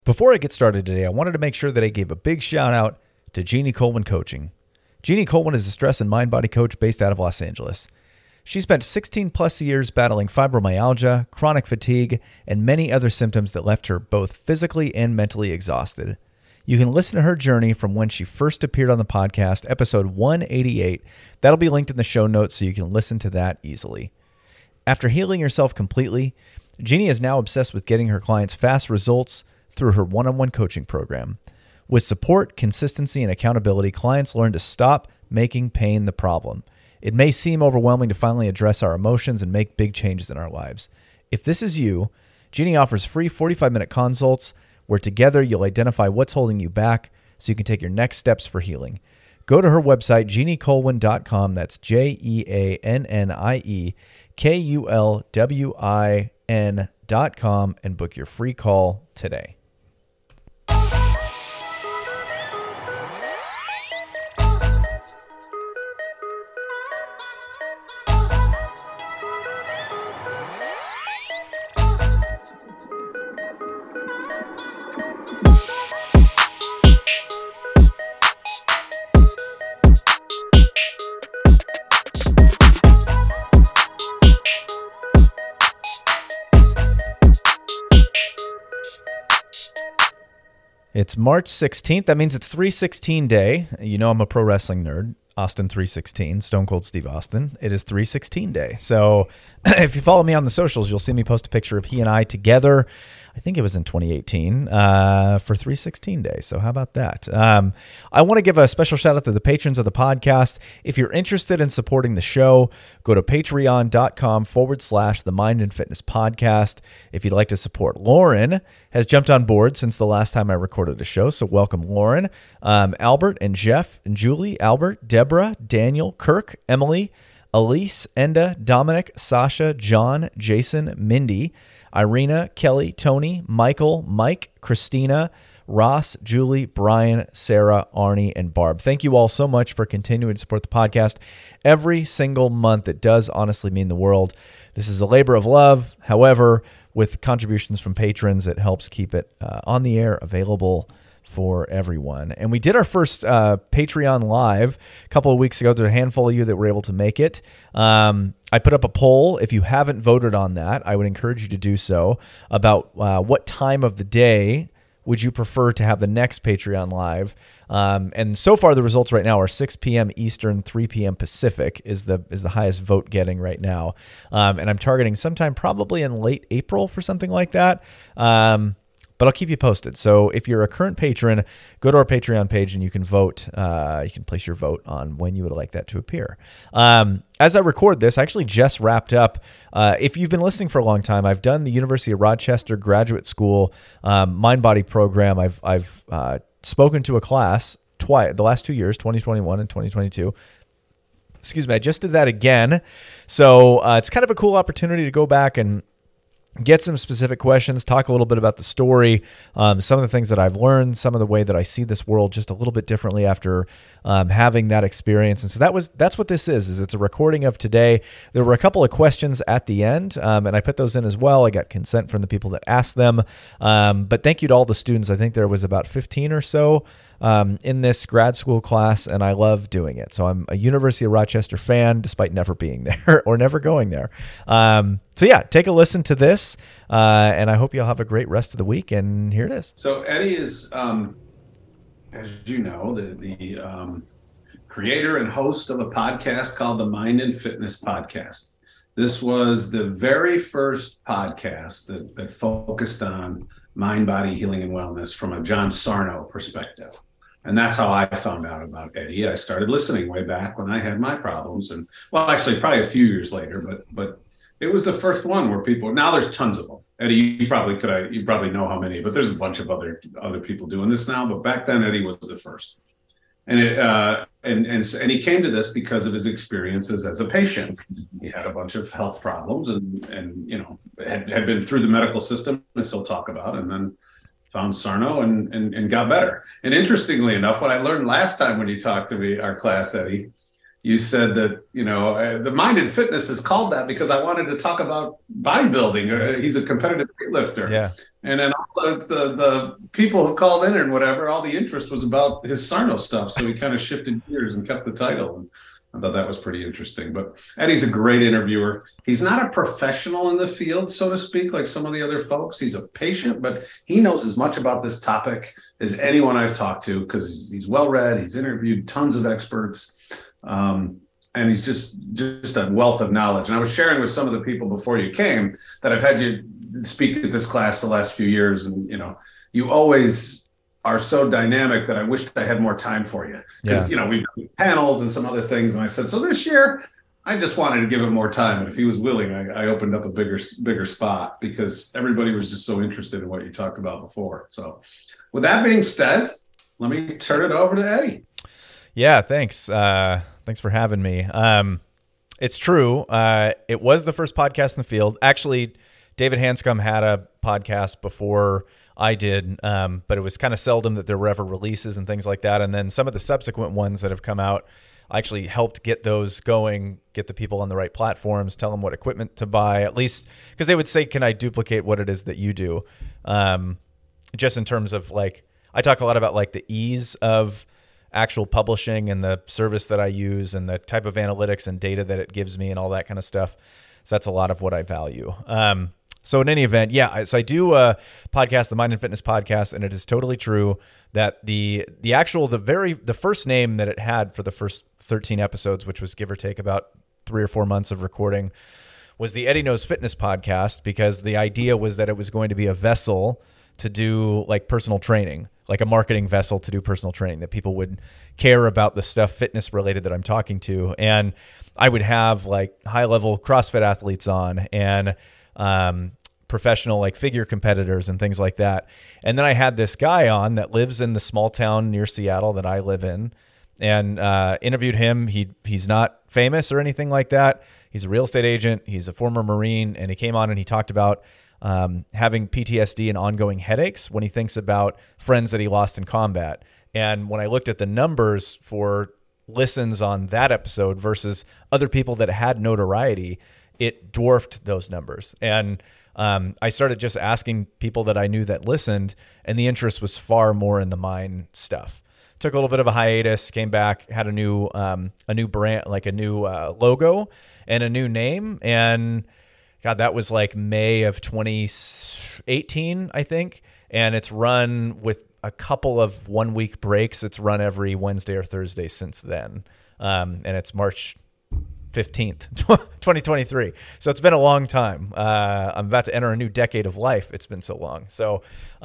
Before I get started today, I wanted to make sure that I gave a big shout out to Jeannie Colwin Coaching. Jeannie Colwin is a stress and mind-body coach based out of Los Angeles. She spent 16 plus years battling fibromyalgia, chronic fatigue, and many other symptoms that left her both physically and mentally exhausted. You can listen to her journey from when she first appeared on the podcast, episode 188. That'll be linked in the show notes so you can listen to that easily. After healing herself completely, Jeannie is now obsessed with getting her clients fast results through her one-on-one coaching program. With support, consistency, and accountability, clients learn to stop making pain the problem. It may seem overwhelming to finally address our emotions and make big changes in our lives. If this is you, Jeannie offers free 45-minute consults where together you'll identify what's holding you back so you can take your next steps for healing. Go to her website, jeanniecolwin.com. That's JeannieKulwin.com and book your free call today. It's March 16th. That means it's 316 day. You know I'm a pro wrestling nerd. Austin 316, Stone Cold Steve Austin. It is 316 day. So if you follow me on the socials, you'll see me post a picture of he and I together. I think it was in 2018 for 316 day. So how about that? I want to give a special shout out to the patrons of the podcast. If you're interested in supporting the show, go to patreon.com/the Mind and Fitness Podcast. If you'd like to support, Lauren has jumped on board since the last time I recorded a show. So welcome, Lauren, Albert and Jeff and Julie, Albert, Deborah, Daniel, Kirk, Emily, Elise, Enda, Dominic, Sasha, John, Jason, Mindy, Irina, Kelly, Tony, Michael, Mike, Christina, Ross, Julie, Brian, Sarah, Arnie, and Barb. Thank you all so much for continuing to support the podcast every single month. It does honestly mean the world. This is a labor of love. However, with contributions from patrons, it helps keep it on the air, available for everyone. And we did our first Patreon live a couple of weeks ago. There's a handful of you that were able to make it. I put up a poll. If you haven't voted on that, I would encourage you to do so, about what time of the day would you prefer to have the next Patreon live. And so far, the results right now are 6 p.m. Eastern, 3 p.m. Pacific is the highest vote getting right now. And I'm targeting sometime probably in late April for something like that. But I'll keep you posted. So if you're a current patron, go to our Patreon page and you can vote. You can place your vote on when you would like that to appear. As I record this, I actually just wrapped up. If you've been listening for a long time, I've done the University of Rochester Graduate School mind-body program. I've spoken to a class twice, the last 2 years, 2021 and 2022. Excuse me, I just did that again. So it's kind of a cool opportunity to go back and get some specific questions, talk a little bit about the story, some of the things that I've learned, some of the way that I see this world just a little bit differently after having that experience. And so that's what this is it's a recording of today. There were a couple of questions at the end, and I put those in as well. I got consent from the people that asked them. But thank you to all the students. I think there was about 15 or so in this grad school class, and I love doing it. So I'm a University of Rochester fan, despite never being there or never going there. So yeah, take a listen to this, and I hope you'll have a great rest of the week. And here it is. So Eddie is, as you know, the creator and host of a podcast called the Mind and Fitness Podcast. This was the very first podcast that focused on mind, body, healing, and wellness from a John Sarno perspective. And that's how I found out about Eddie. I started listening way back when I had my problems, and well, actually probably a few years later, but it was the first one where people, now there's tons of them. Eddie, you probably know how many, but there's a bunch of other people doing this now. But back then, Eddie was the first. And he came to this because of his experiences as a patient. He had a bunch of health problems and you know, had been through the medical system, and still talk about, and then found Sarno and got better. And interestingly enough, what I learned last time when you talked to me, our class, Eddie, you said that, the Mind and Fitness is called that because I wanted to talk about bodybuilding. He's a competitive weightlifter. Yeah. And then all the people who called in and whatever, all the interest was about his Sarno stuff. So he kind of shifted gears and kept the title. And I thought that was pretty interesting. But Eddie's a great interviewer. He's not a professional in the field, so to speak, like some of the other folks. He's a patient, but he knows as much about this topic as anyone I've talked to because he's well-read. He's interviewed tons of experts. And he's just a wealth of knowledge. And I was sharing with some of the people before you came that I've had you speak at this class the last few years. And, you always are so dynamic that I wished I had more time for you. Because, we've done panels and some other things. And I said, so this year, I just wanted to give him more time. And if he was willing, I opened up a bigger spot because everybody was just so interested in what you talked about before. So with that being said, let me turn it over to Eddie. Yeah, thanks. Thanks for having me. It's true. It was the first podcast in the field. Actually, David Hanscom had a podcast before I did, but it was kind of seldom that there were ever releases and things like that. And then some of the subsequent ones that have come out, I actually helped get those going, get the people on the right platforms, tell them what equipment to buy, at least because they would say, can I duplicate what it is that you do? Just in terms of I talk a lot about the ease of actual publishing and the service that I use and the type of analytics and data that it gives me and all that kind of stuff. So that's a lot of what I value. So in any event, so I do a podcast, the Mind and Fitness Podcast, and it is totally true that the first name that it had for the first 13 episodes, which was give or take about 3 or 4 months of recording, was the Eddie Knows Fitness Podcast, because the idea was that it was going to be a vessel to do personal training, like a marketing vessel to do personal training, that people would care about the stuff fitness related that I'm talking to. And I would have high level CrossFit athletes on and professional figure competitors and things like that. And then I had this guy on that lives in the small town near Seattle that I live in, and interviewed him. He's not famous or anything like that. He's a real estate agent. He's a former Marine, and he came on and he talked about having PTSD and ongoing headaches when he thinks about friends that he lost in combat. And when I looked at the numbers for listens on that episode versus other people that had notoriety, it dwarfed those numbers. And I started just asking people that I knew that listened, and the interest was far more in the mind stuff. Took a little bit of a hiatus, came back, had a new brand, a new logo and a new name. And God, that was May of 2018, I think. And it's run with a couple of 1 week breaks. It's run every Wednesday or Thursday since then. And it's March 15th, 2023. So it's been a long time. I'm about to enter a new decade of life. It's been so long. So,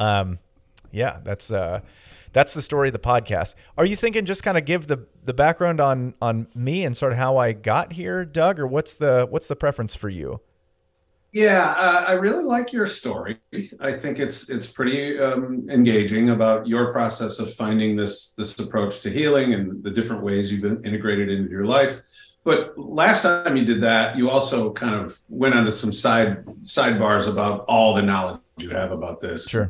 that's the story of the podcast. Are you thinking just kind of give the background on me and sort of how I got here, Doug, or what's the preference for you? Yeah, I really like your story. I think it's pretty engaging about your process of finding this approach to healing and the different ways you've integrated into your life. But last time you did that, you also kind of went onto some sidebars about all the knowledge you have about this. Sure.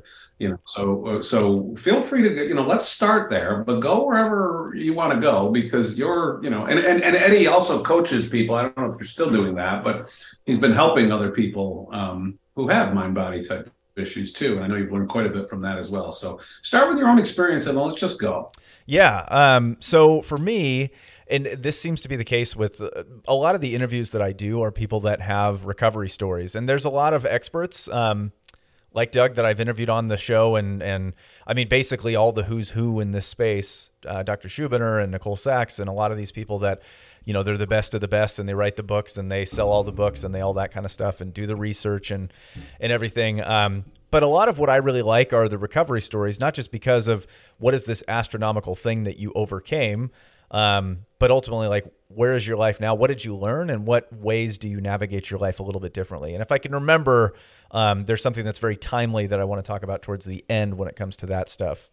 So feel free to, let's start there, but go wherever you want to go, because you're, and Eddie also coaches people. I don't know if you're still doing that, but he's been helping other people who have mind-body type issues too. And I know you've learned quite a bit from that as well. So start with your own experience and let's just go. Yeah. So for me, and this seems to be the case with a lot of the interviews that I do, are people that have recovery stories. And there's a lot of experts like Doug that I've interviewed on the show. And I mean, basically all the who's who in this space, Dr. Schubiner and Nicole Sachs, and a lot of these people that, they're the best of the best, and they write the books and they sell all the books and they all that kind of stuff and do the research and everything. But a lot of what I really like are the recovery stories, not just because of what is this astronomical thing that you overcame, but ultimately, where is your life now? What did you learn, and what ways do you navigate your life a little bit differently? And if I can remember, there's something that's very timely that I want to talk about towards the end when it comes to that stuff.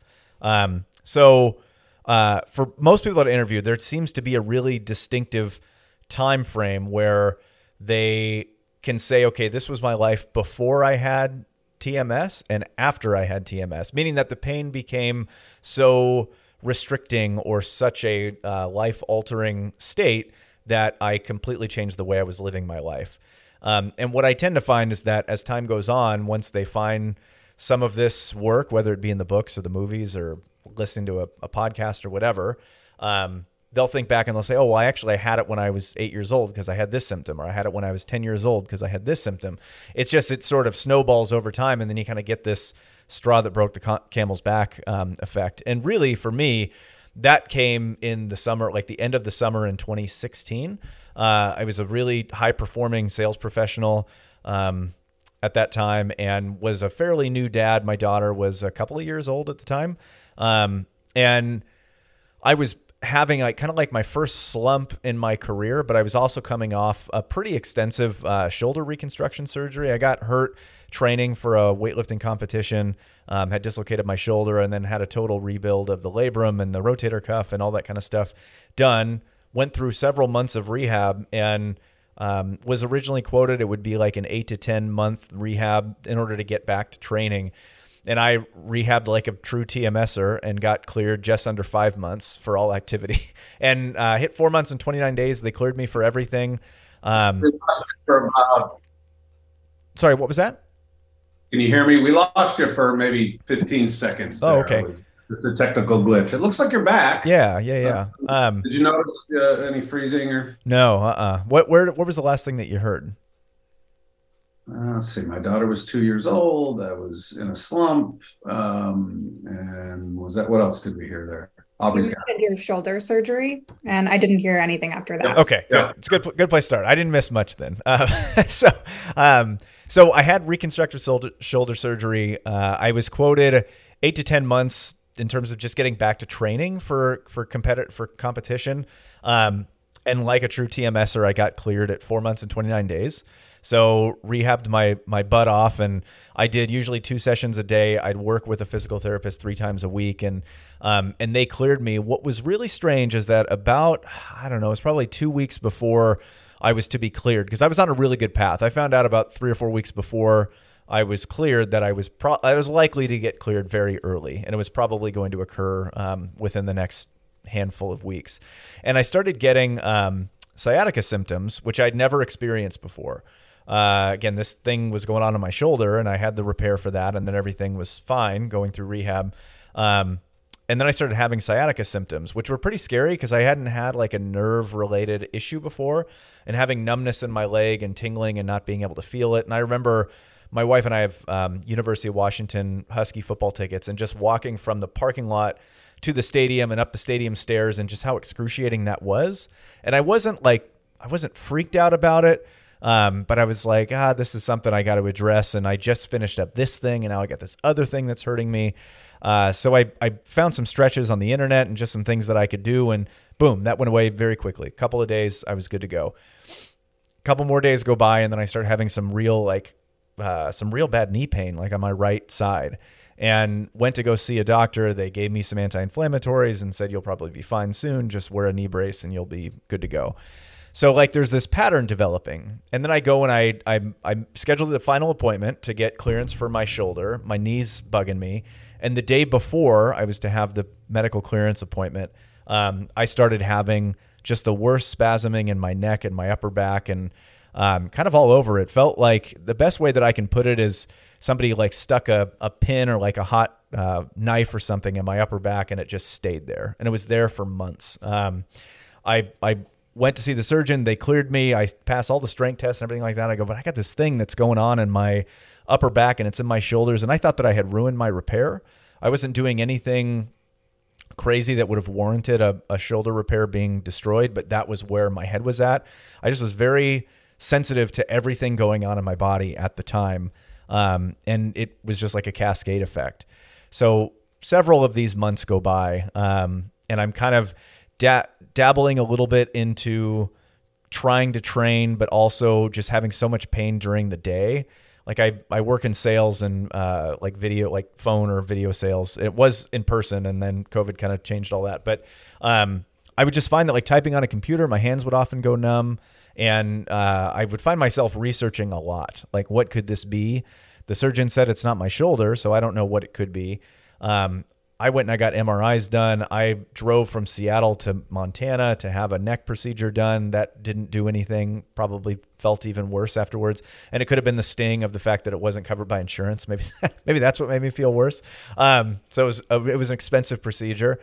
So for most people that I interview, there seems to be a really distinctive time frame where they can say, okay, this was my life before I had TMS and after I had TMS, meaning that the pain became so restricting or such a life-altering state that I completely changed the way I was living my life. And what I tend to find is that as time goes on, once they find some of this work, whether it be in the books or the movies or listening to a podcast or whatever, they'll think back and they'll say, oh, well, I had it when I was 8 years old because I had this symptom, or I had it when I was 10 years old because I had this symptom. It's just, it sort of snowballs over time. And then you kind of get this straw that broke the camel's back effect. And really for me, that came in the summer, like the end of the summer in 2016. I was a really high performing sales professional at that time and was a fairly new dad. My daughter was a couple of years old at the time. And I was having kind of like my first slump in my career, but I was also coming off a pretty extensive shoulder reconstruction surgery. I got hurt training for a weightlifting competition, had dislocated my shoulder, and then had a total rebuild of the labrum and the rotator cuff and all that kind of stuff done. Went through several months of rehab and was originally quoted it would be like an 8 to 10 month rehab in order to get back to training. And I rehabbed like a true TMSer and got cleared just under 5 months for all activity and hit 4 months and 29 days. They cleared me for everything. Sorry, what was that? Can you hear me? We lost you for maybe 15 seconds. Oh, okay. It's a technical glitch. It looks like you're back. Yeah. Did you notice any freezing or? No. What was the last thing that you heard? Let's see. My daughter was 2 years old. I was in a slump. And what else did we hear there? Aubrey's got your shoulder surgery, and I didn't hear anything after that. Okay, yeah. Good. It's a good place to start. I didn't miss much then. So I had reconstructive shoulder surgery. I was quoted 8 to 10 months in terms of just getting back to training for competition. And like a true TMSer, I got cleared at 4 months and 29 days. So rehabbed my butt off, and I did usually 2 sessions a day. I'd work with a physical therapist 3 times a week, and they cleared me. What was really strange is that about, I don't know, it was probably 2 weeks before I was to be cleared, because I was on a really good path. I found out about 3 or 4 weeks before I was cleared that I was likely to get cleared very early, and it was probably going to occur within the next handful of weeks. And I started getting sciatica symptoms, which I'd never experienced before. Again, this thing was going on my shoulder, and I had the repair for that, and then everything was fine going through rehab. And then I started having sciatica symptoms, which were pretty scary because I hadn't had like a nerve-related issue before, and having numbness in my leg and tingling and not being able to feel it. And I remember my wife and I have University of Washington Husky football tickets, and just walking from the parking lot to the stadium and up the stadium stairs, and just how excruciating that was. And I wasn't freaked out about it. But I was like, this is something I got to address. And I just finished up this thing, and now I got this other thing that's hurting me. So I found some stretches on the internet and just some things that I could do. And boom, that went away very quickly. A couple of days, I was good to go. A couple more days go by, and then I started having some real bad knee pain, like on my right side, and went to go see a doctor. They gave me some anti-inflammatories and said, you'll probably be fine soon. Just wear a knee brace and you'll be good to go. So like there's this pattern developing, and then I go and I scheduled the final appointment to get clearance for my shoulder. My knee's bugging me. And the day before I was to have the medical clearance appointment, I started having just the worst spasming in my neck and my upper back, and kind of all over. It felt like, the best way that I can put it is somebody like stuck a pin or like a hot knife or something in my upper back, and it just stayed there. And it was there for months. I went to see the surgeon. They cleared me. I passed all the strength tests and everything like that. I go, but I got this thing that's going on in my upper back, and it's in my shoulders. And I thought that I had ruined my repair. I wasn't doing anything crazy that would have warranted a shoulder repair being destroyed, but that was where my head was at. I just was very sensitive to everything going on in my body at the time. And it was just like a cascade effect. So several of these months go by, and I'm kind of dabbling a little bit into trying to train, but also just having so much pain during the day. Like I work in sales and like video, like phone or video sales. It was in person, and then COVID kind of changed all that. But I would just find that like typing on a computer, my hands would often go numb, and I would find myself researching a lot. Like, what could this be? The surgeon said it's not my shoulder, so I don't know what it could be. I went and I got MRIs done. I drove from Seattle to Montana to have a neck procedure done. That didn't do anything, probably felt even worse afterwards. And it could have been the sting of the fact that it wasn't covered by insurance. Maybe that's what made me feel worse. So it was an expensive procedure.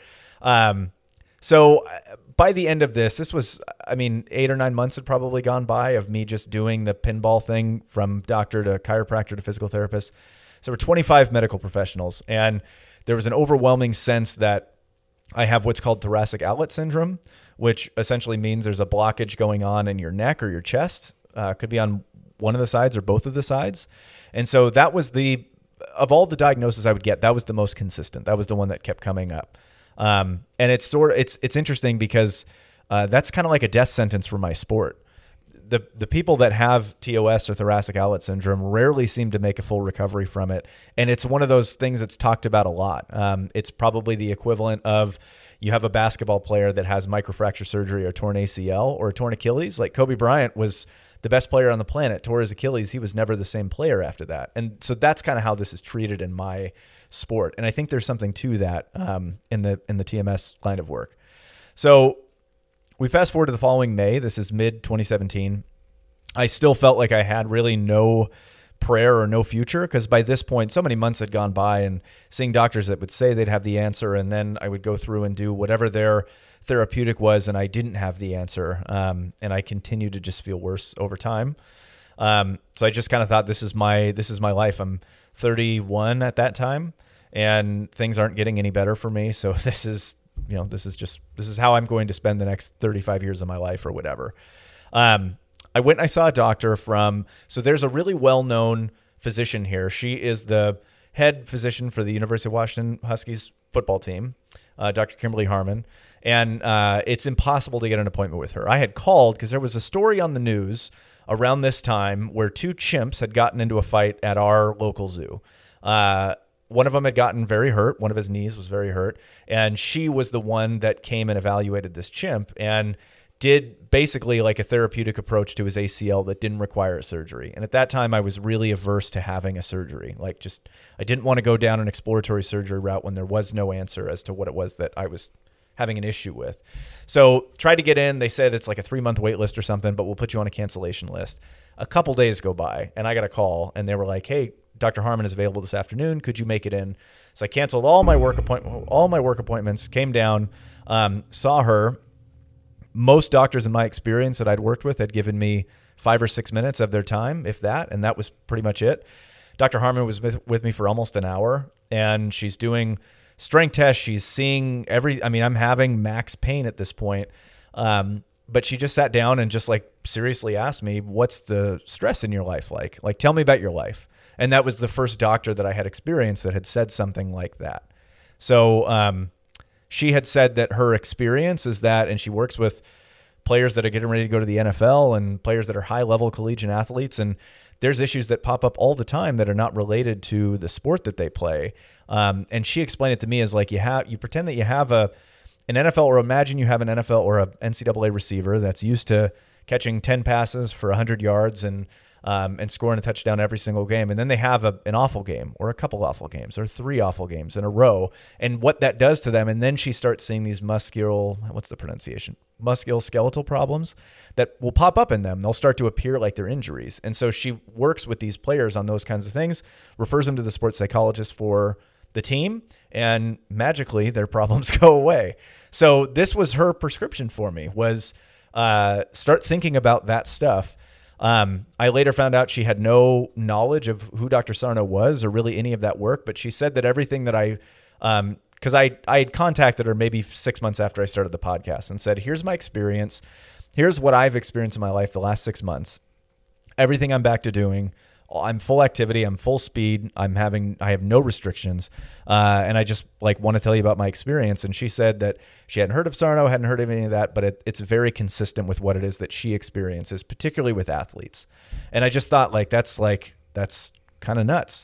So by the end of this was, 8 or 9 months had probably gone by of me just doing the pinball thing from doctor to chiropractor to physical therapist. So we're 25 medical professionals, and there was an overwhelming sense that I have what's called thoracic outlet syndrome, which essentially means there's a blockage going on in your neck or your chest. Could be on one of the sides or both of the sides. And so that was of all the diagnoses I would get, that was the most consistent. That was the one that kept coming up. And it's interesting because that's kind of like a death sentence for my sport. The people that have TOS or thoracic outlet syndrome rarely seem to make a full recovery from it. And it's one of those things that's talked about a lot. It's probably the equivalent of you have a basketball player that has microfracture surgery or torn ACL or torn Achilles. Like Kobe Bryant was the best player on the planet, tore his Achilles. He was never the same player after that. And so that's kind of how this is treated in my sport. And I think there's something to that in the TMS line of work. So we fast forward to the following May. This is mid 2017. I still felt like I had really no prayer or no future, because by this point, so many months had gone by, and seeing doctors that would say they'd have the answer, and then I would go through and do whatever their therapeutic was, and I didn't have the answer. And I continued to just feel worse over time. So I just kind of thought, this is my life. I'm 31 at that time, and things aren't getting any better for me. So this is how I'm going to spend the next 35 years of my life or whatever. I went and I saw a doctor so there's a really well-known physician here. She is the head physician for the University of Washington Huskies football team, Dr. Kimberly Harmon. And it's impossible to get an appointment with her. I had called because there was a story on the news around this time where 2 chimps had gotten into a fight at our local zoo. One of them had gotten very hurt. One of his knees was very hurt. And she was the one that came and evaluated this chimp and did basically like a therapeutic approach to his ACL that didn't require a surgery. And at that time, I was really averse to having a surgery. I didn't want to go down an exploratory surgery route when there was no answer as to what it was that I was having an issue with. So tried to get in. They said it's like a 3-month wait list or something, but we'll put you on a cancellation list. A couple days go by, and I got a call, and they were like, hey, Dr. Harmon is available this afternoon. Could you make it in? So I canceled all my work appointments, came down, saw her. Most doctors in my experience that I'd worked with had given me 5 or 6 minutes of their time, if that, and that was pretty much it. Dr. Harmon was with me for almost an hour, and she's doing strength tests. She's seeing I'm having max pain at this point. But she just sat down and just seriously asked me, what's the stress in your life like? Tell me about your life. And that was the first doctor that I had experienced that had said something like that. So, she had said that her experience is that, and she works with players that are getting ready to go to the NFL and players that are high-level collegiate athletes, and there's issues that pop up all the time that are not related to the sport that they play. And she explained it to me as you pretend that you have an NFL, or imagine you have an NFL or a NCAA receiver that's used to catching 10 passes for 100 yards and scoring a touchdown every single game. And then they have an awful game or a couple awful games or 3 awful games in a row, and what that does to them. And then she starts seeing these musculoskeletal problems that will pop up in them. They'll start to appear like they're injuries. And so she works with these players on those kinds of things, refers them to the sports psychologist for the team, and magically their problems go away. So this was her prescription for me, was start thinking about that stuff. I later found out she had no knowledge of who Dr. Sarno was or really any of that work, but she said that everything that because I had contacted her maybe 6 months after I started the podcast and said, here's my experience. Here's what I've experienced in my life the last 6 months. Everything I'm back to doing. I'm full activity. I'm full speed. I have no restrictions. And I just want to tell you about my experience. And she said that she hadn't heard of Sarno, hadn't heard of any of that, but it's very consistent with what it is that she experiences, particularly with athletes. And I just thought that's kind of nuts.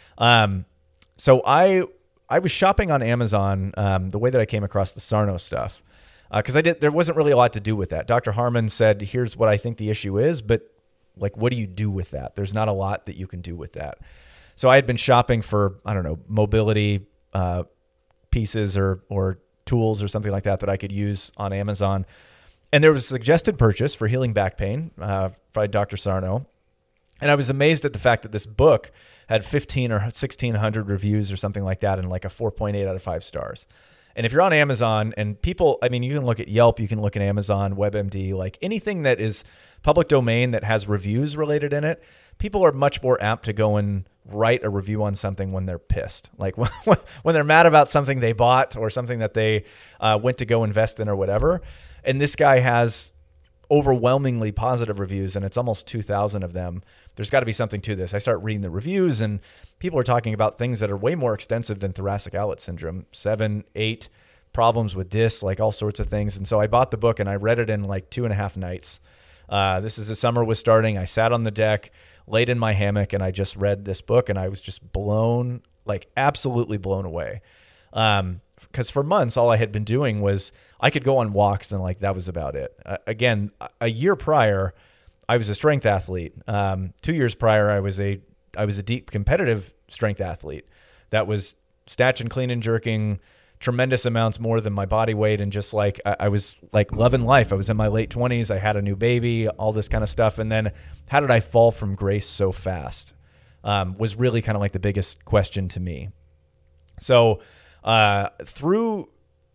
So I was shopping on Amazon, the way that I came across the Sarno stuff, because there wasn't really a lot to do with that. Dr. Harmon said, here's what I think the issue is, but what do you do with that? There's not a lot that you can do with that. So I had been shopping for, mobility, PT pieces or tools or something like that I could use on Amazon. And there was a suggested purchase for healing back pain by Dr. Sarno. And I was amazed at the fact that this book had 15 or 1,600 reviews or something like that, and like a 4.8 out of 5 stars. And if you're on Amazon, and people, I mean, you can look at Yelp, you can look at Amazon, WebMD, like anything that is public domain that has reviews related in it, people are much more apt to go and write a review on something when they're pissed. Like when they're mad about something they bought or something that they went to go invest in or whatever. And this guy has overwhelmingly positive reviews, and it's almost 2,000 of them. There's got to be something to this. I start reading the reviews, and people are talking about things that are way more extensive than thoracic outlet syndrome, 7, 8 problems with discs, like all sorts of things. And so I bought the book and I read it in like 2.5 nights. This is the summer was starting. I sat on the deck, laid in my hammock, and I just read this book, and I was just blown, like absolutely blown away. Because for months, all I had been doing was I could go on walks, and like that was about it. Again, a year prior, I was a strength athlete. 2 years prior, I was a deep competitive strength athlete that was snatch and clean and jerking tremendous amounts more than my body weight. And just like, I was like loving life. I was in my late 20s. I had a new baby, all this kind of stuff. And then how did I fall from grace so fast? Was really kind of like the biggest question to me. So, through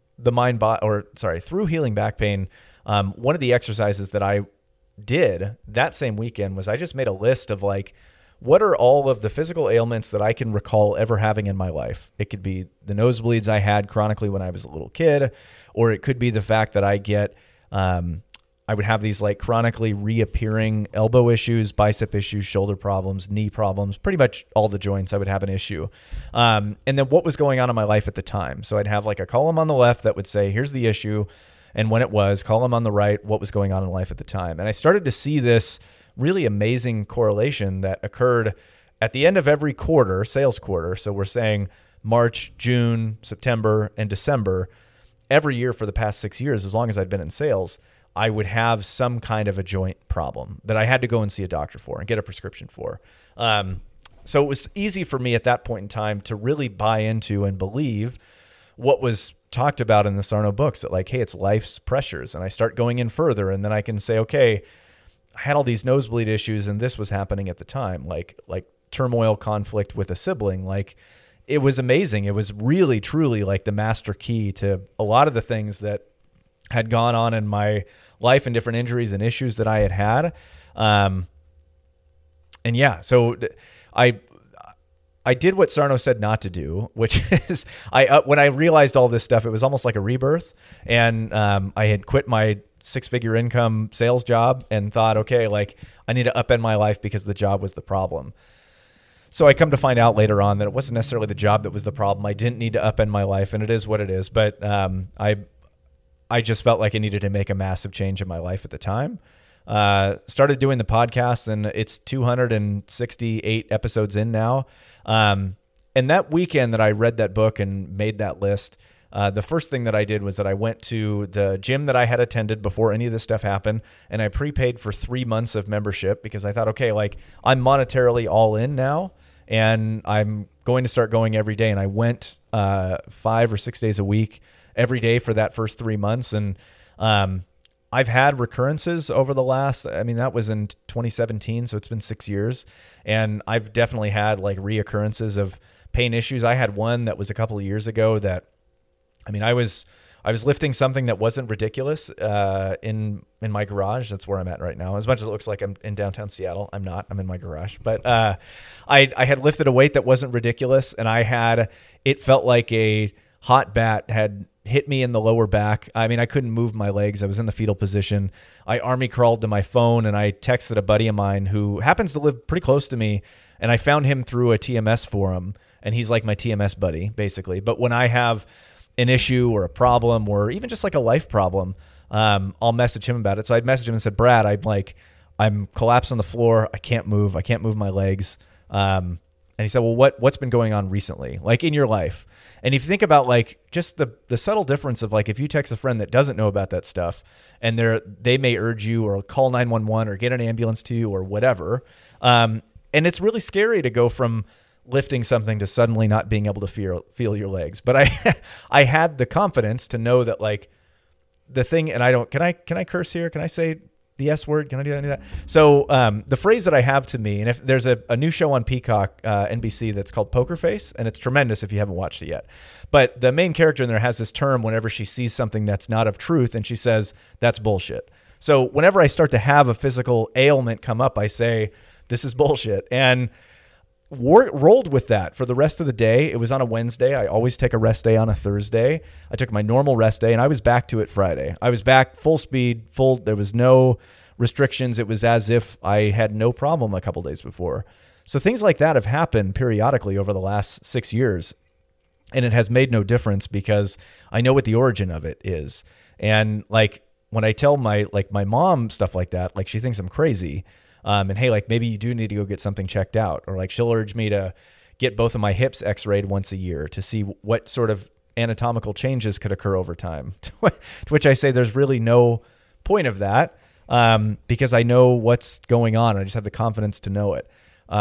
through healing back pain, one of the exercises that I did that same weekend was I just made a list of like, what are all of the physical ailments that I can recall ever having in my life? It could be the nosebleeds I had chronically when I was a little kid, or it could be the fact that I would have these like chronically reappearing elbow issues, bicep issues, shoulder problems, knee problems, pretty much all the joints I would have an issue. And then what was going on in my life at the time. So I'd have like a column on the left that would say, here's the issue. And when it was, column on the right, what was going on in life at the time. And I started to see this really amazing correlation that occurred at the end of every quarter, sales quarter. So we're saying March, June, September, and December, every year for the past 6 years, as long as I'd been in sales, I would have some kind of a joint problem that I had to go and see a doctor for and get a prescription for. So it was easy for me at that point in time to really buy into and believe what was talked about in the Sarno books, that like, hey, it's life's pressures. And I start going in further, and then I can say, okay, I had all these nosebleed issues and this was happening at the time, like turmoil, conflict with a sibling. Like it was amazing. It was really, truly like the master key to a lot of the things that had gone on in my life and different injuries and issues that I had had. And yeah, so I did what Sarno said not to do, which is when I realized all this stuff, it was almost like a rebirth. And I had quit my 6-figure income sales job and thought, okay, like I need to upend my life because the job was the problem. So I come to find out later on that it wasn't necessarily the job that was the problem. I didn't need to upend my life, and it is what it is. But I just felt like I needed to make a massive change in my life at the time. Started doing the podcast, and it's 268 episodes in now. And that weekend that I read that book and made that list, the first thing that I did was that I went to the gym that I had attended before any of this stuff happened, and I prepaid for 3 months of membership because I thought, okay, like I'm monetarily all in now, and I'm going to start going every day. And I went 5 or 6 days a week every day for that first 3 months. And I've had recurrences over the last, that was in 2017, so it's been 6 years. And I've definitely had like reoccurrences of pain issues. I had one that was a couple of years ago that, I was lifting something that wasn't ridiculous in my garage. That's where I'm at right now. As much as it looks like I'm in downtown Seattle, I'm not. I'm in my garage. But I had lifted a weight that wasn't ridiculous, and it felt like a hot bat had hit me in the lower back. I couldn't move my legs. I was in the fetal position. I army crawled to my phone, and I texted a buddy of mine who happens to live pretty close to me, and I found him through a TMS forum, and he's like my TMS buddy, basically. But when I have an issue or a problem or even just like a life problem, I'll message him about it. So I'd message him and said, Brad, I'm collapsed on the floor. I can't move my legs. And he said, well, what's been going on recently, like in your life? And if you think about like just the subtle difference of like, if you text a friend that doesn't know about that stuff, and they may urge you or call 911 or get an ambulance to you or whatever. And it's really scary to go from lifting something to suddenly not being able to feel your legs. But I had the confidence to know that like the thing, and can I curse here? Can I say the S word? Can I do any of that? So the phrase that I have to me, and if there's a new show on Peacock, NBC, that's called Poker Face, and it's tremendous if you haven't watched it yet. But the main character in there has this term whenever she sees something that's not of truth, and she says, that's bullshit. So whenever I start to have a physical ailment come up, I say, this is bullshit. And rolled with that for the rest of the day. It was on a Wednesday. I always take a rest day on a Thursday. I took my normal rest day, and I was back to it Friday. I was back full speed, there was no restrictions. It was as if I had no problem a couple days before. So things like that have happened periodically over the last 6 years, and it has made no difference because I know what the origin of it is. And like when I tell my mom stuff like that, like she thinks I'm crazy. And hey, like maybe you do need to go get something checked out, or like she'll urge me to get both of my hips x-rayed once a year to see what sort of anatomical changes could occur over time. To which I say there's really no point of that because I know what's going on. I just have the confidence to know it.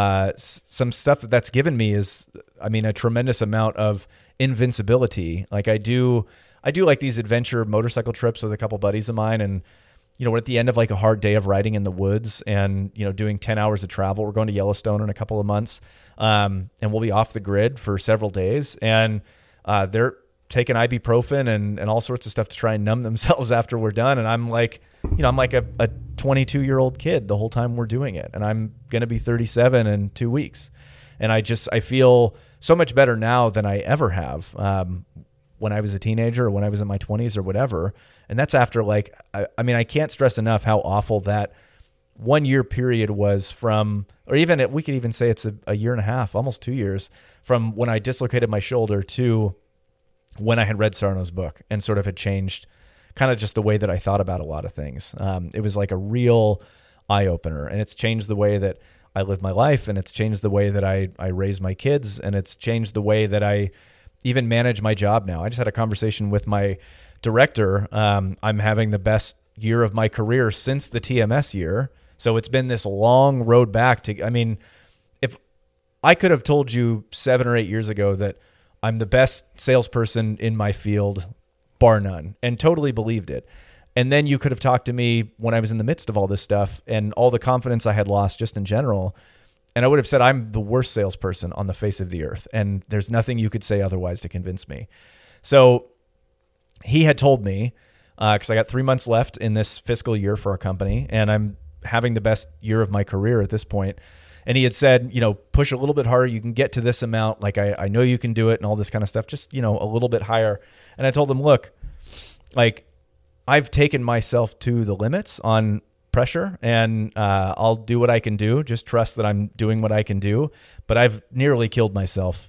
Some stuff that's given me is, a tremendous amount of invincibility. Like I do like these adventure motorcycle trips with a couple buddies of mine, and we're at the end of like a hard day of riding in the woods and, doing 10 hours of travel. We're going to Yellowstone in a couple of months. And we'll be off the grid for several days. And they're taking ibuprofen and all sorts of stuff to try and numb themselves after we're done. And I'm like, I'm like a 22-year-old kid the whole time we're doing it. And I'm going to be 37 in 2 weeks. And I feel so much better now than I ever have. When I was a teenager or when I was in my 20s or whatever. And that's after like, I can't stress enough how awful that 1 year period was from, or even we could even say it's a year and a half, almost 2 years from when I dislocated my shoulder to when I had read Sarno's book and sort of had changed kind of just the way that I thought about a lot of things. It was like a real eye opener, and it's changed the way that I live my life, and it's changed the way that I raise my kids, and it's changed the way that I even manage my job now. I just had a conversation with my director. I'm having the best year of my career since the TMS year. So it's been this long road back to, if I could have told you 7 or 8 years ago that I'm the best salesperson in my field, bar none, and totally believed it. And then you could have talked to me when I was in the midst of all this stuff and all the confidence I had lost just in general. And I would have said, I'm the worst salesperson on the face of the earth. And there's nothing you could say otherwise to convince me. So he had told me, because I got 3 months left in this fiscal year for our company, and I'm having the best year of my career at this point. And he had said, push a little bit harder. You can get to this amount. Like, I know you can do it and all this kind of stuff. Just, a little bit higher. And I told him, look, like, I've taken myself to the limits on pressure, and I'll do what I can do. Just trust that I'm doing what I can do. But I've nearly killed myself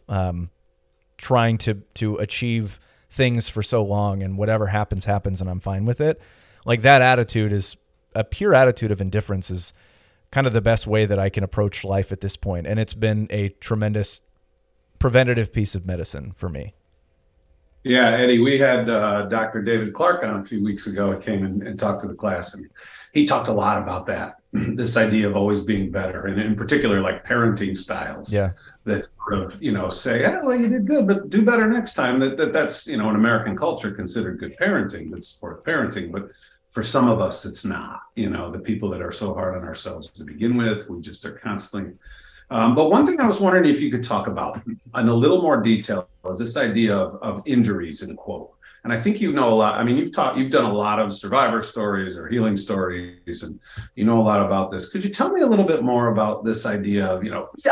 trying to achieve things for so long, and whatever happens, and I'm fine with it. Like, that attitude is a pure attitude of indifference is kind of the best way that I can approach life at this point. And it's been a tremendous preventative piece of medicine for me. Yeah, Eddie, we had Dr. David Clark on a few weeks ago. He came and talked to the class, and he talked a lot about that, this idea of always being better, and in particular, like parenting styles. Yeah. That sort of, say, well, you did good, but do better next time. That's, in American culture considered good parenting, good sport parenting. But for some of us, it's not, the people that are so hard on ourselves to begin with, we just are constantly. But one thing I was wondering if you could talk about in a little more detail is this idea of injuries, in quote. And I think a lot. you've done a lot of survivor stories or healing stories, and you know a lot about this. Could you tell me a little bit more about this idea of,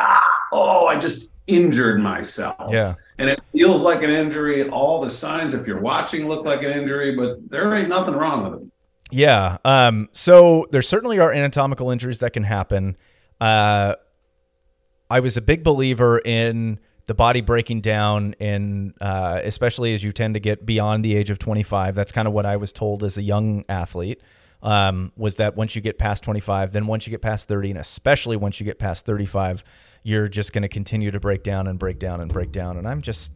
I just injured myself. Yeah. And it feels like an injury. All the signs, if you're watching, look like an injury, but there ain't nothing wrong with it. Yeah. So there certainly are anatomical injuries that can happen. I was a big believer in the body breaking down, and especially as you tend to get beyond the age of 25. That's kind of what I was told as a young athlete, was that once you get past 25, then once you get past 30, and especially once you get past 35, you're just going to continue to break down and break down and break down. And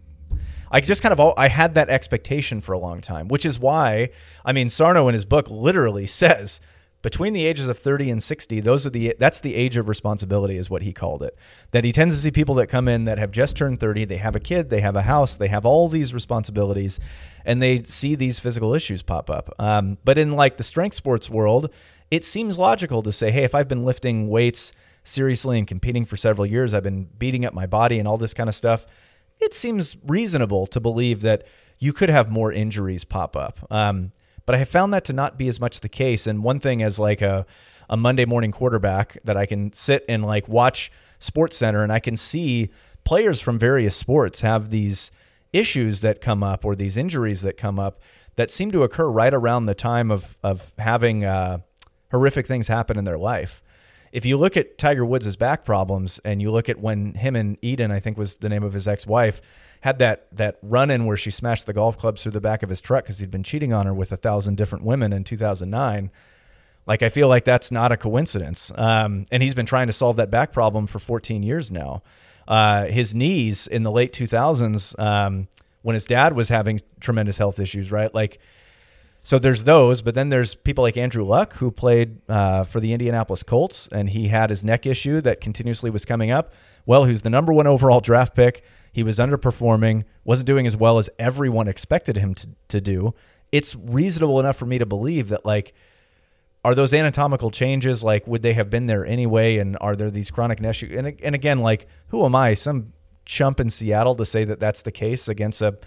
I had that expectation for a long time, which is why, Sarno in his book literally says between the ages of 30 and 60, that's the age of responsibility is what he called it. That he tends to see people that come in that have just turned 30, they have a kid, they have a house, they have all these responsibilities, and they see these physical issues pop up. But in like the strength sports world, it seems logical to say, hey, if I've been lifting weights seriously and competing for several years, I've been beating up my body and all this kind of stuff, it seems reasonable to believe that you could have more injuries pop up. But I have found that to not be as much the case. And one thing as like a Monday morning quarterback that I can sit and like watch SportsCenter and I can see players from various sports have these issues that come up or these injuries that come up that seem to occur right around the time of having horrific things happen in their life. If you look at Tiger Woods' back problems and you look at when him and Eden, I think was the name of his ex-wife, had that run-in where she smashed the golf clubs through the back of his truck because he'd been cheating on her with 1,000 different women in 2009. Like, I feel like that's not a coincidence. And he's been trying to solve that back problem for 14 years now. His knees in the late 2000s, when his dad was having tremendous health issues, right? Like, so there's those, but then there's people like Andrew Luck, who played for the Indianapolis Colts, and he had his neck issue that continuously was coming up. Well, he was the number 1 overall draft pick. He was underperforming, wasn't doing as well as everyone expected him to do. It's reasonable enough for me to believe that, like, are those anatomical changes, like, would they have been there anyway? And are there these chronic neck issues? And again, like, who am I, some chump in Seattle, to say that that's the case against a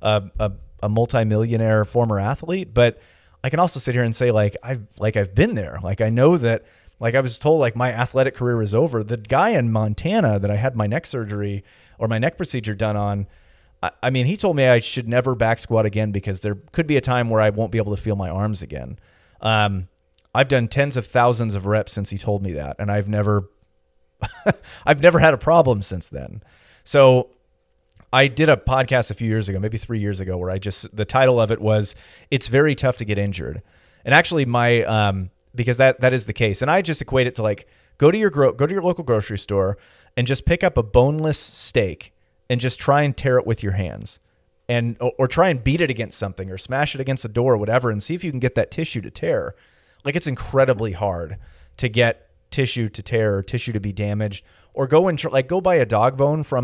multimillionaire former athlete? But I can also sit here and say, like, I've been there. Like, I know that, like, I was told, like, my athletic career is over. The guy in Montana that I had my neck surgery or my neck procedure done on, I mean, he told me I should never back squat again because there could be a time where I won't be able to feel my arms again. I've done tens of thousands of reps since he told me that, and I've never had a problem since then. So I did a podcast a few years ago, maybe 3 years ago, where the title of it was, "It's Very Tough to Get Injured." And actually because that is the case. And I just equate it to, like, go to your local grocery store and just pick up a boneless steak and just try and tear it with your hands, and or try and beat it against something or smash it against a door or whatever, and see if you can get that tissue to tear. Like, it's incredibly hard to get tissue to tear or tissue to be damaged, or go buy a dog bone from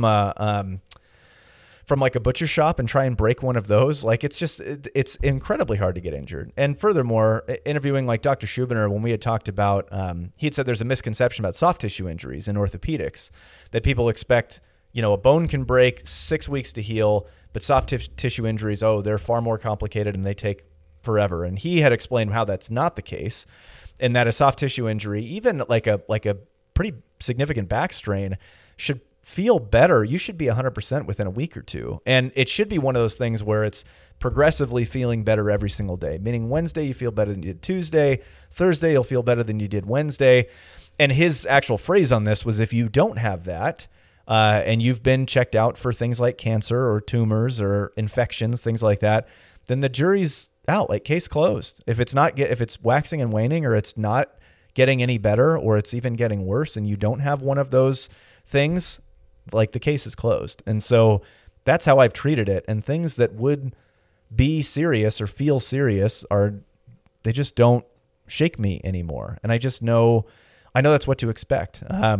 like a butcher shop and try and break one of those. Like, it's incredibly hard to get injured. And furthermore, interviewing like Dr. Schubiner, when we had talked about, he had said there's a misconception about soft tissue injuries in orthopedics, that people expect, a bone can break 6 weeks to heal, but soft tissue injuries, they're far more complicated and they take forever. And he had explained how that's not the case, and that a soft tissue injury, even like a pretty significant back strain, should feel better. You should be 100% within a week or two. And it should be one of those things where it's progressively feeling better every single day, meaning Wednesday you feel better than you did Tuesday, Thursday you'll feel better than you did Wednesday. And his actual phrase on this was, if you don't have that, and you've been checked out for things like cancer or tumors or infections, things like that, then the jury's out, like, case closed. If it's waxing and waning, or it's not getting any better, or it's even getting worse, and you don't have one of those things, like, the case is closed. And so that's how I've treated it. And things that would be serious or feel serious they just don't shake me anymore. And I just know that's what to expect.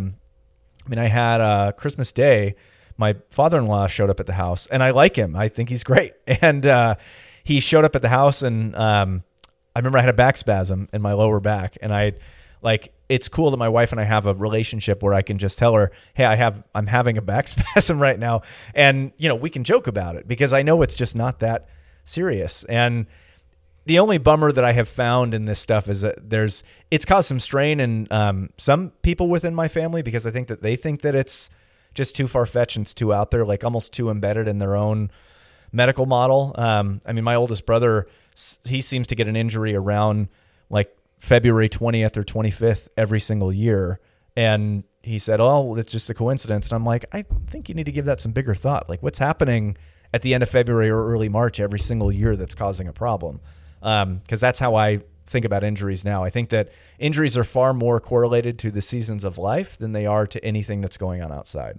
I had Christmas Day, my father-in-law showed up at the house, and I like him. I think he's great. And he showed up at the house, and I remember I had a back spasm in my lower back, and it's cool that my wife and I have a relationship where I can just tell her, hey, I'm having a back spasm right now. And, we can joke about it because I know it's just not that serious. And the only bummer that I have found in this stuff is that it's caused some strain in some people within my family, because I think that they think that it's just too far-fetched and it's too out there, like almost too embedded in their own medical model. My oldest brother, he seems to get an injury around like February 20th or 25th every single year. And he said, it's just a coincidence. And I'm like, I think you need to give that some bigger thought. Like, what's happening at the end of February or early March every single year that's causing a problem? Because that's how I think about injuries now. I think that injuries are far more correlated to the seasons of life than they are to anything that's going on outside.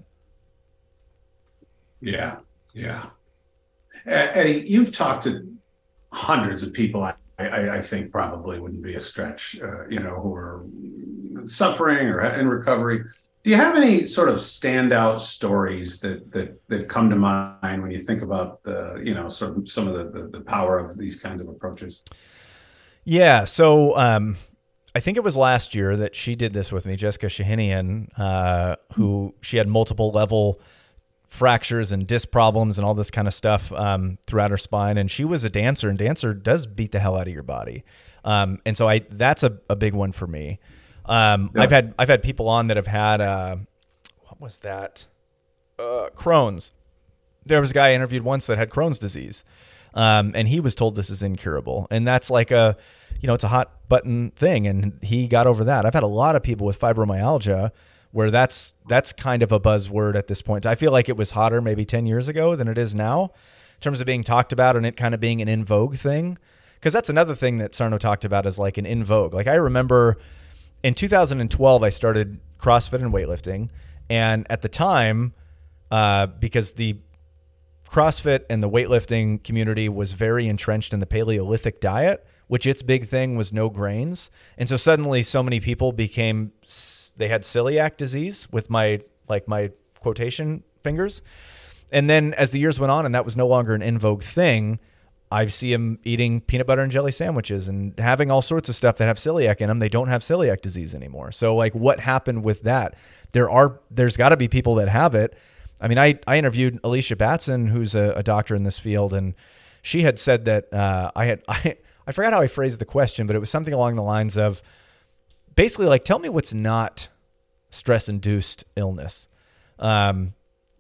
Yeah. Eddie, you've talked to hundreds of people, I think probably wouldn't be a stretch, who are suffering or in recovery. Do you have any sort of standout stories that come to mind when you think about sort of some of the power of these kinds of approaches? Yeah. So I think it was last year that she did this with me, Jessica Shahinian, who she had multiple level fractures and disc problems and all this kind of stuff throughout her spine. And she was a dancer, and dancer does beat the hell out of your body. And so that's a big one for me. Yeah. I've had people on that have had, what was that? Crohn's. There was a guy I interviewed once that had Crohn's disease. And he was told this is incurable. And that's like it's a hot button thing. And he got over that. I've had a lot of people with fibromyalgia where that's kind of a buzzword at this point. I feel like it was hotter maybe 10 years ago than it is now in terms of being talked about and it kind of being an in vogue thing. Because that's another thing that Sarno talked about is like an in vogue. Like I remember in 2012, I started CrossFit and weightlifting. And at the time, because the CrossFit and the weightlifting community was very entrenched in the Paleolithic diet, which its big thing was no grains. And so suddenly so many people they had celiac disease with my quotation fingers. And then as the years went on and that was no longer an in vogue thing, I see them eating peanut butter and jelly sandwiches and having all sorts of stuff that have celiac in them. They don't have celiac disease anymore. So like what happened with that? There's got to be people that have it. I mean, I interviewed Alicia Batson, who's a doctor in this field, and she had said that I forgot how I phrased the question, but it was something along the lines of basically like, tell me what's not stress-induced illness. And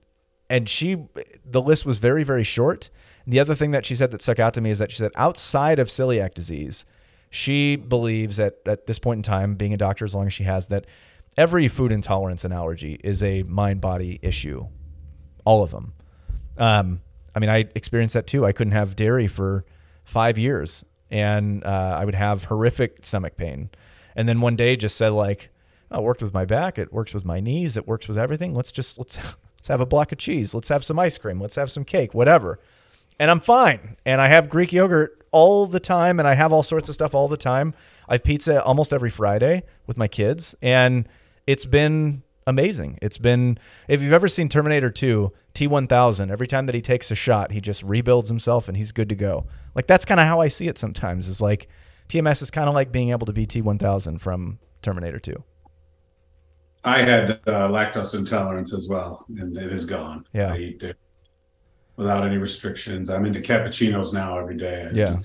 the list was very, very short. And the other thing that she said that stuck out to me is that she said outside of celiac disease, she believes at this point in time, being a doctor as long as she has, that every food intolerance and allergy is a mind-body issue. All of them. I mean, I experienced that too. I couldn't have dairy for 5 years and I would have horrific stomach pain. And then one day just said like, oh, it worked with my back. It works with my knees. It works with everything. Let's have a block of cheese. Let's have some ice cream. Let's have some cake, whatever. And I'm fine. And I have Greek yogurt all the time. And I have all sorts of stuff all the time. I have pizza almost every Friday with my kids. And it's been amazing. It's been, if you've ever seen Terminator 2, T-1000, every time that he takes a shot, he just rebuilds himself and he's good to go. Like that's kind of how I see it sometimes. Is like TMS is kind of like being able to be T-1000 from Terminator 2. I had lactose intolerance as well, and it is gone. Yeah. I eat it without any restrictions. I'm into cappuccinos now every day. Yeah.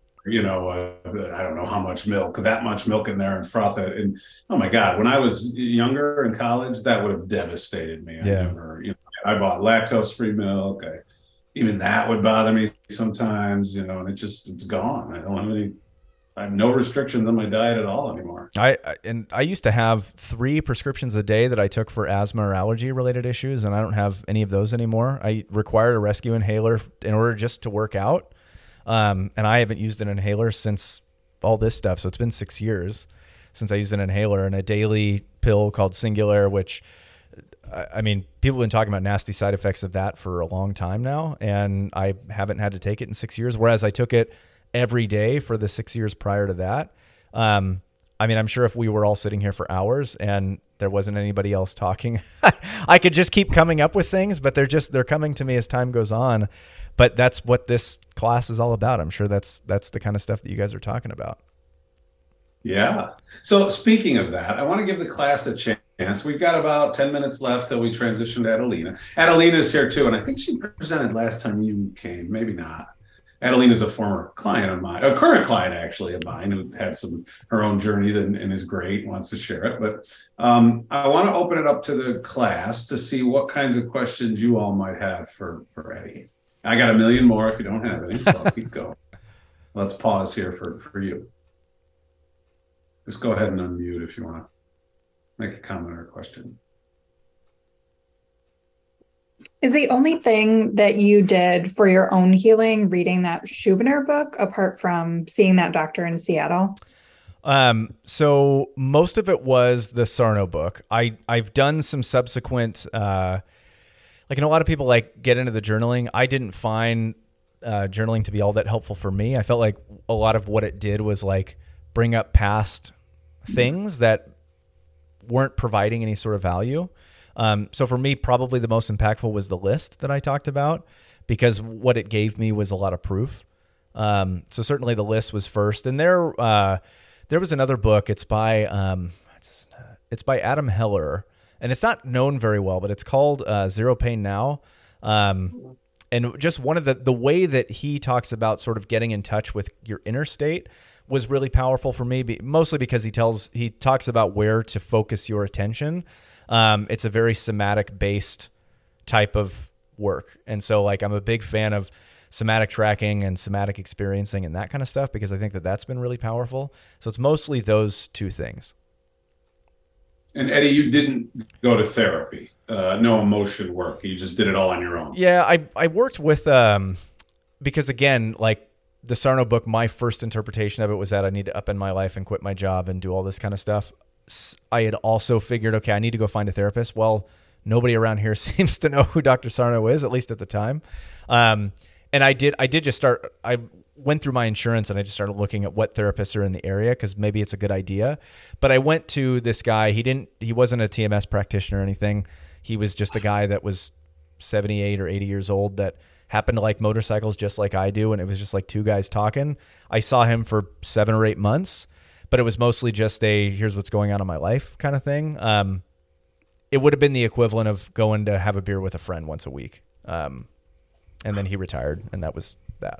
I don't know how much milk, that much milk in there and froth it. And oh my God, when I was younger in college, that would have devastated me. I bought lactose-free milk. Even that would bother me sometimes, and it's gone. I have no restrictions on my diet at all anymore. I used to have 3 prescriptions a day that I took for asthma or allergy related issues, and I don't have any of those anymore. I required a rescue inhaler in order just to work out. And I haven't used an inhaler since all this stuff. So it's been 6 years since I used an inhaler, and a daily pill called Singulair, which, I mean, people have been talking about nasty side effects of that for a long time now. And I haven't had to take it in 6 years. Whereas I took it every day for the 6 years prior to that. I mean, I'm sure if we were all sitting here for hours and there wasn't anybody else talking, I could just keep coming up with things, but they're coming to me as time goes on. But that's what this class is all about. I'm sure that's the kind of stuff that you guys are talking about. Yeah. So speaking of that, I want to give the class a chance. We've got about 10 minutes left till we transition to Adelina. Adelina's here too, and I think she presented last time you came, maybe not. Adelina's a former client of mine, a current client actually of mine, who had her own journey and is great, wants to share it. But I want to open it up to the class to see what kinds of questions you all might have for Eddie. I got a million more if you don't have any, so I'll keep going. Let's pause here for you. Just go ahead and unmute if you want to make a comment or a question. Is the only thing that you did for your own healing reading that Schubiner book, apart from seeing that doctor in Seattle? So most of it was the Sarno book. I've done some subsequent, a lot of people get into the journaling. I didn't find journaling to be all that helpful for me. I felt like a lot of what it did was like bring up past things that weren't providing any sort of value. So for me, probably the most impactful was the list that I talked about, because what it gave me was a lot of proof. So certainly the list was first. And there was another book. It's by Adam Heller, and it's not known very well, but it's called Zero Pain Now. And just one of the way that he talks about sort of getting in touch with your inner state was really powerful for me, mostly because he talks about where to focus your attention. It's a very somatic based type of work. And so like, I'm a big fan of somatic tracking and somatic experiencing and that kind of stuff, because I think that that's been really powerful. So it's mostly those two things. And Eddie, you didn't go to therapy, no emotion work. You just did it all on your own. Yeah. I worked with, because again, like the Sarno book, my first interpretation of it was that I need to upend my life and quit my job and do all this kind of stuff. I had also figured, okay, I need to go find a therapist. Well, nobody around here seems to know who Dr. Sarno is, at least at the time. And I did just start, I went through my insurance and I just started looking at what therapists are in the area, because maybe it's a good idea. But I went to this guy. He wasn't a TMS practitioner or anything. He was just a guy that was 78 or 80 years old that happened to like motorcycles just like I do. And it was just like two guys talking. I saw him for 7 or 8 months, but it was mostly just here's what's going on in my life kind of thing. It would have been the equivalent of going to have a beer with a friend once a week. And then he retired, and that was that.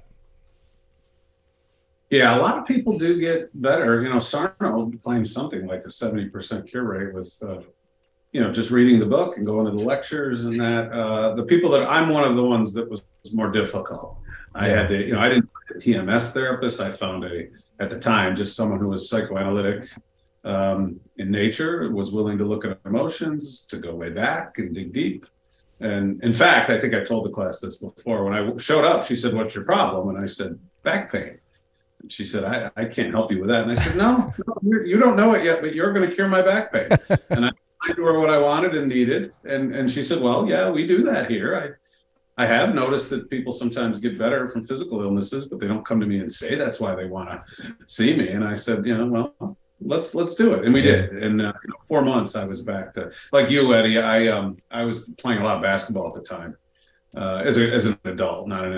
Yeah, a lot of people do get better. Sarno claims something like a 70% cure rate with, just reading the book and going to the lectures and that. The people that I'm one of the ones that was more difficult. I had to, I didn't find a TMS therapist. I found at the time, just someone who was psychoanalytic in nature, was willing to look at emotions, to go way back and dig deep. And in fact, I think I told the class this before. When I showed up, she said, "What's your problem?" And I said, "Back pain." And she said, I can't help you with that. And I said, no, you don't know it yet, but you're going to cure my back pain. And I explained to her what I wanted and needed. And she said, well, yeah, we do that here. I have noticed that people sometimes get better from physical illnesses, but they don't come to me and say that's why they want to see me. And I said, well, let's do it. And we did. And 4 months I was back to, like you, Eddie, I was playing a lot of basketball at the time. As an adult, not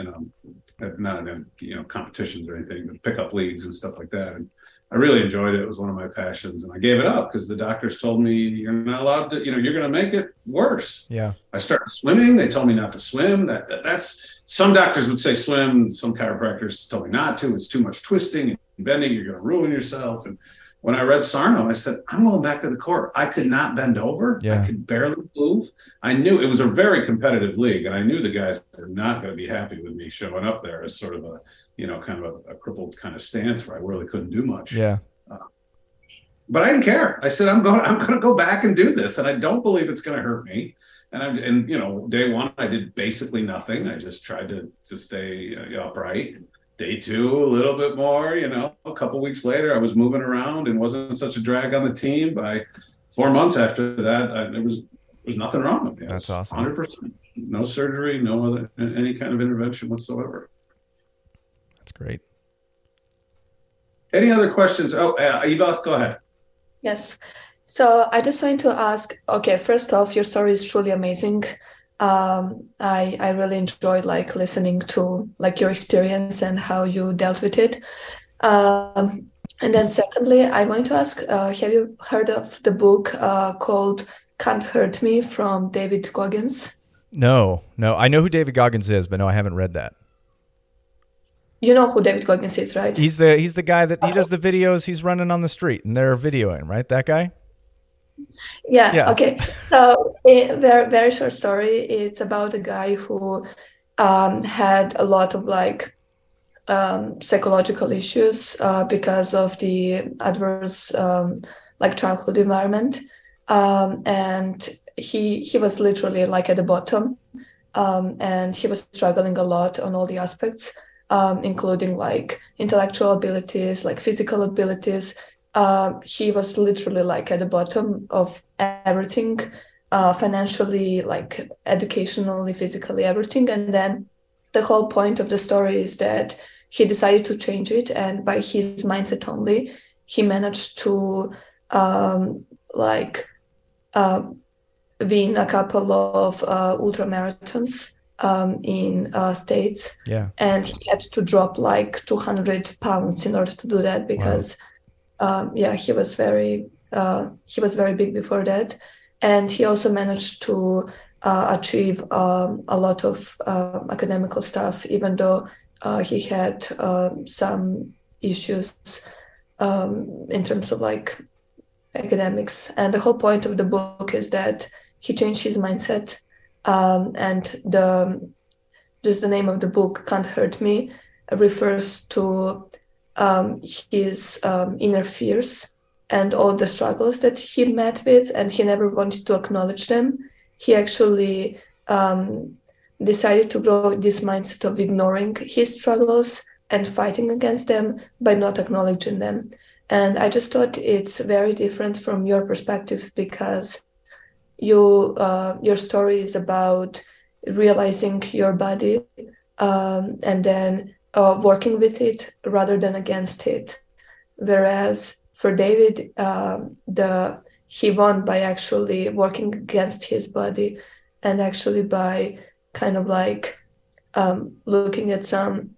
in competitions or anything, but pickup leagues and stuff like that. And I really enjoyed it. It was one of my passions, and I gave it up because the doctors told me you're not allowed to. You're going to make it worse. Yeah. I started swimming. They told me not to swim. That's some doctors would say swim. Some chiropractors told me not to. It's too much twisting and bending. You're going to ruin yourself. And when I read Sarno, I said, I'm going back to the court. I could not bend over. Yeah. I could barely move. I knew it was a very competitive league, and I knew the guys were not going to be happy with me showing up there as sort of a, kind of a crippled kind of stance where I really couldn't do much. Yeah. But I didn't care. I said, I'm going to go back and do this, and I don't believe it's going to hurt me. And day one, I did basically nothing. I just tried to stay upright. Day two, a little bit more, a couple weeks later, I was moving around and wasn't such a drag on the team. By 4 months after that, there was nothing wrong with me. That's awesome. 100%. No surgery, no other, any kind of intervention whatsoever. That's great. Any other questions? Oh, Eva, go ahead. Yes. So I just wanted to ask, okay, first off, your story is truly amazing. I really enjoyed listening to your experience and how you dealt with it. And then secondly, I want to ask, have you heard of the book called Can't Hurt Me from David Goggins? No. I know who David Goggins is, but no, I haven't read that. You know who David Goggins is, right? He's the guy that he does the videos. He's running on the street and they're videoing, right? That guy? Yeah. Okay. So very, very short story. It's about a guy who had a lot of psychological issues because of the adverse childhood environment, and he was literally at the bottom, and he was struggling a lot on all the aspects, including intellectual abilities, physical abilities. He was literally at the bottom of everything, financially, educationally, physically, everything. And then the whole point of the story is that he decided to change it, and by his mindset only, he managed to win a couple of ultra marathons in States. Yeah. And he had to drop like 200 pounds in order to do that because he was very big before that. And he also managed to achieve a lot of academical stuff, even though he had some issues in terms of like academics. And the whole point of the book is that he changed his mindset, and the name of the book, Can't Hurt Me, refers to his inner fears and all the struggles that he met with, and he never wanted to acknowledge them. He actually decided to grow this mindset of ignoring his struggles and fighting against them by not acknowledging them. And I just thought it's very different from your perspective, because your story is about realizing your body and then working with it rather than against it. Whereas for David, he won by actually working against his body, and actually by kind of like looking at some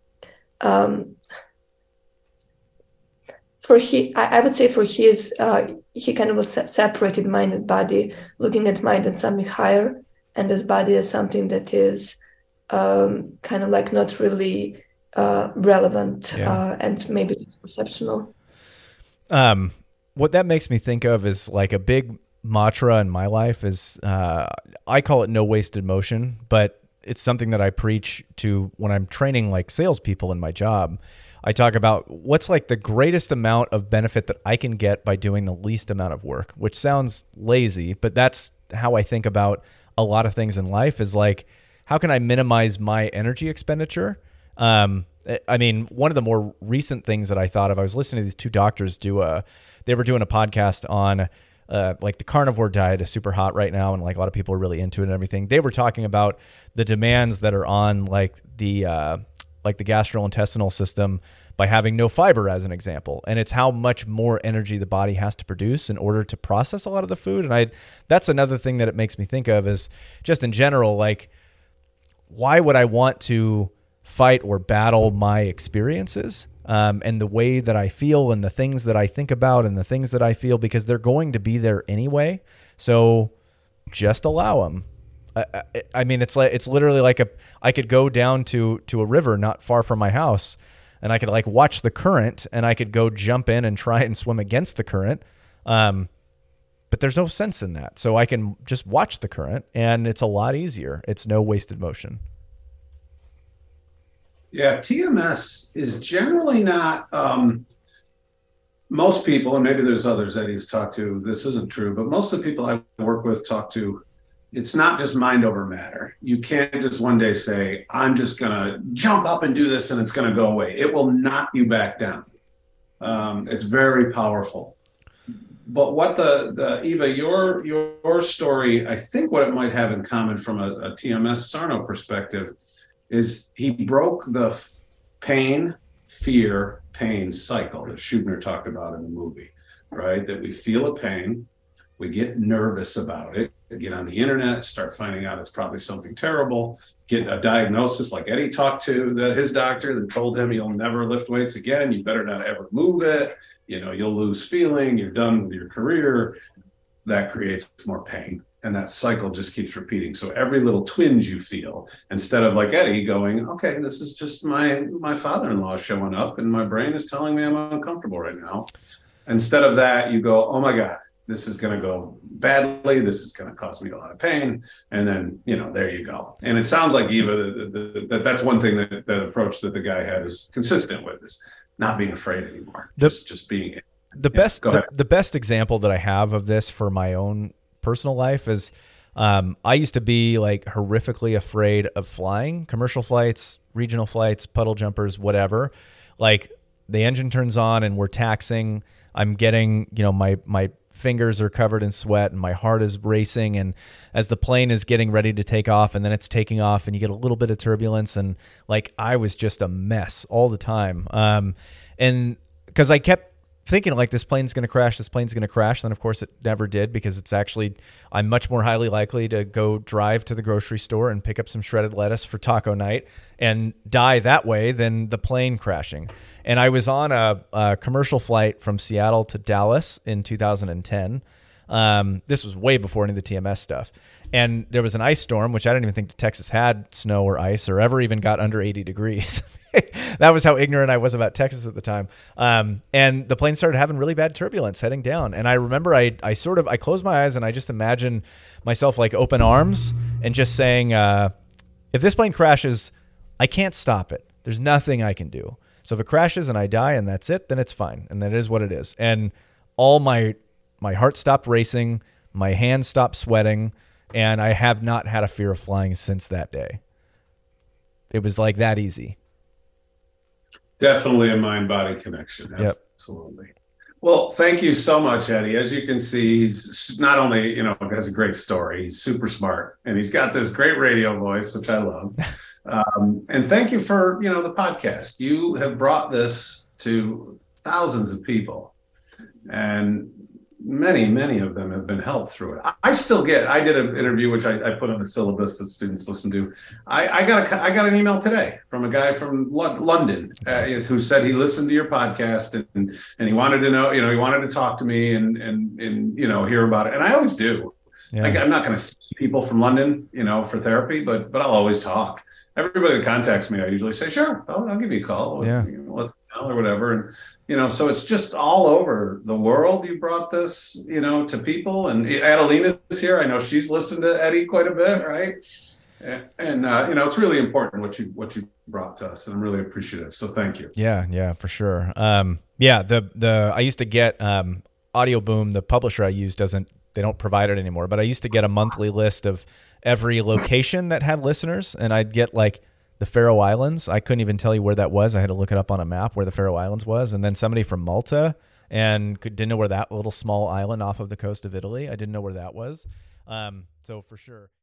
I would say for his he kind of separated mind and body, looking at mind as something higher and as body as something that is kind of like not really relevant and maybe just perceptional. What that makes me think of is like a big mantra in my life is I call it no wasted motion, but it's something that I preach to when I'm training like salespeople in my job. I talk about what's like the greatest amount of benefit that I can get by doing the least amount of work, which sounds lazy, but that's how I think about a lot of things in life, is like, how can I minimize my energy expenditure? I mean, one of the more recent things that I thought of, I was listening to these two doctors they were doing a podcast on like the carnivore diet is super hot right now, and like a lot of people are really into it and everything. They were talking about the demands that are on like the gastrointestinal system by having no fiber, as an example. And it's how much more energy the body has to produce in order to process a lot of the food. And that's another thing that it makes me think of, is just in general, like, why would I want to fight or battle my experiences and the way that I feel and the things that I think about and the things that I feel, because they're going to be there anyway. So just allow them. I mean, it's literally like I could go down to a river not far from my house, and I could like watch the current, and I could go jump in and try and swim against the current. But there's no sense in that. So I can just watch the current, and it's a lot easier. It's no wasted motion. Yeah, TMS is generally not, most people, and maybe there's others that he's talked to, this isn't true, but most of the people I work with talk to, it's not just mind over matter. You can't just one day say, I'm just going to jump up and do this and it's going to go away. It will knock you back down. It's very powerful. But what the Eva, your story, I think what it might have in common from a TMS Sarno perspective is he broke the pain cycle that Schubner talked about in the movie, right? That we feel a pain, we get nervous about it, get on the internet, start finding out it's probably something terrible, get a diagnosis like Eddie talked to, that his doctor that told him you'll never lift weights again, you better not ever move it, you'll lose feeling, you're done with your career. That creates more pain. And that cycle just keeps repeating. So every little twinge you feel, instead of like Eddie going, okay, this is just my father-in-law showing up and my brain is telling me I'm uncomfortable right now. Instead of that, you go, oh my God, this is going to go badly. This is going to cause me a lot of pain. And then, there you go. And it sounds like, Eva, that's one thing that approach that the guy had is consistent with, is not being afraid anymore. Just being the best. The best example that I have of this for my own personal life is I used to be like horrifically afraid of flying, commercial flights, regional flights, puddle jumpers, whatever. Like the engine turns on and we're taxing. I'm getting, my fingers are covered in sweat and my heart is racing. And as the plane is getting ready to take off and then it's taking off and you get a little bit of turbulence, and like I was just a mess all the time. And because I kept thinking like this plane's going to crash. Then of course it never did, because I'm much more highly likely to go drive to the grocery store and pick up some shredded lettuce for taco night and die that way than the plane crashing. And I was on a commercial flight from Seattle to Dallas in 2010. This was way before any of the TMS stuff. And there was an ice storm, which I didn't even think Texas had snow or ice or ever even got under 80 degrees. That was how ignorant I was about Texas at the time. And the plane started having really bad turbulence heading down. And I remember I closed my eyes and I just imagined myself like open arms and just saying, if this plane crashes, I can't stop it. There's nothing I can do. So if it crashes and I die and that's it, then it's fine. And that is what it is. And all my heart stopped racing. My hands stopped sweating. And I have not had a fear of flying since that day. It was like that easy. Definitely a mind-body connection. Yep. Absolutely. Well, thank you so much, Eddie. As you can see, he's not only, has a great story, he's super smart, and he's got this great radio voice, which I love. And thank you for, the podcast. You have brought this to thousands of people, and many of them have been helped through it. I did an interview, which I put on the syllabus that students listen to. I got an email today from a guy from London who said he listened to your podcast and he wanted to know, he wanted to talk to me and hear about it. And I always do. Yeah. I'm not going to see people from London, for therapy, but I'll always talk. Everybody that contacts me, I usually say, sure, I'll give you a call. Yeah. Or whatever. And, so it's just all over the world. You brought this, to people, and Adelina's here. I know she's listened to Eddie quite a bit. Right. And it's really important what you brought to us, and I'm really appreciative. So thank you. Yeah, for sure. I used to get, Audio Boom, the publisher I use they don't provide it anymore, but I used to get a monthly list of every location that had listeners, and I'd get like the Faroe Islands. I couldn't even tell you where that was. I had to look it up on a map where the Faroe Islands was. And then somebody from Malta, and didn't know where that little small island off of the coast of Italy. I didn't know where that was. So for sure.